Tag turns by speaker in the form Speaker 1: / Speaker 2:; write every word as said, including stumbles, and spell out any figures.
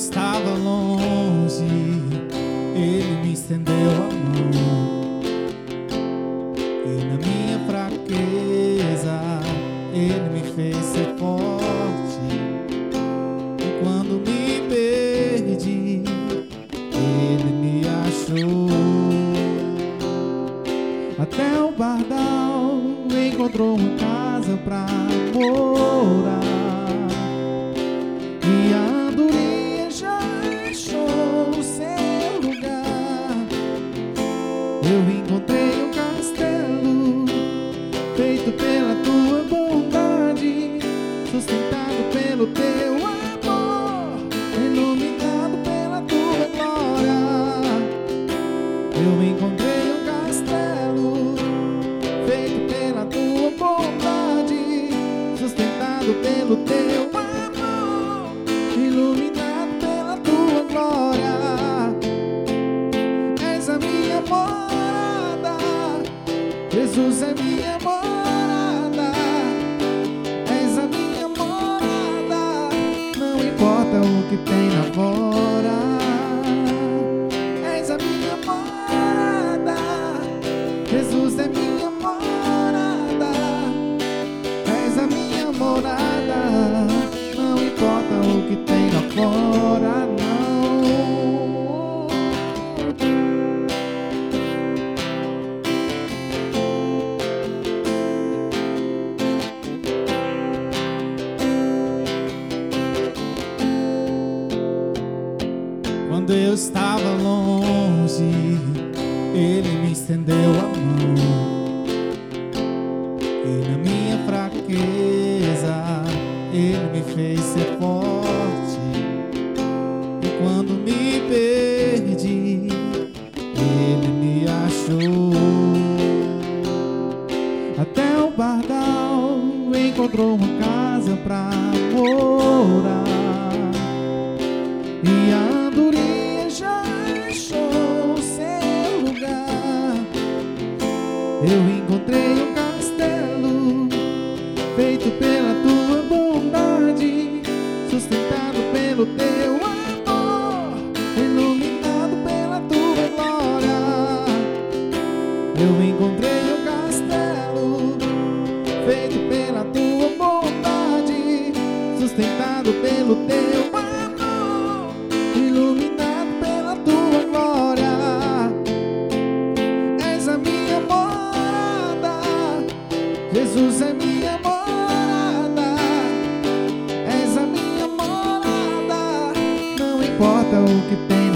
Speaker 1: estava longe, Ele me estendeu a mão, e na minha fraqueza Ele me fez ser forte. E quando me perdi, Ele me achou. Até o pardal encontrou uma casa pra morar, e a andorinha já achou o seu lugar. Eu encontrei um castelo feito pela tua bondade, sustentado pelo teu amor, iluminado pela tua glória. Eu encontrei um castelo feito pela tua bondade, sustentado pelo teu amor, iluminado pela tua glória. És a minha morada, Jesus é minha morada. És a minha morada, não importa o que tem lá fora. És a minha morada, Jesus é minha morada. És a minha morada, não importa o que tem lá fora, não. Quando eu estava longe, Ele me estendeu a mão, e na minha fraqueza Ele me fez ser forte. E quando me perdi, Ele me achou. Até o pardal encontrou uma casa pra morar, e a andorinha já achou o seu lugar. Eu encontrei um castelo feito pela tua bondade, sustentado pelo teu amor, iluminado pela tua glória. Eu encontrei um castelo feito pela tua bondade, sustentado pelo teu amor, iluminado pela tua glória. És a minha morada, Jesus é minha morada. És a minha morada, não importa o que tem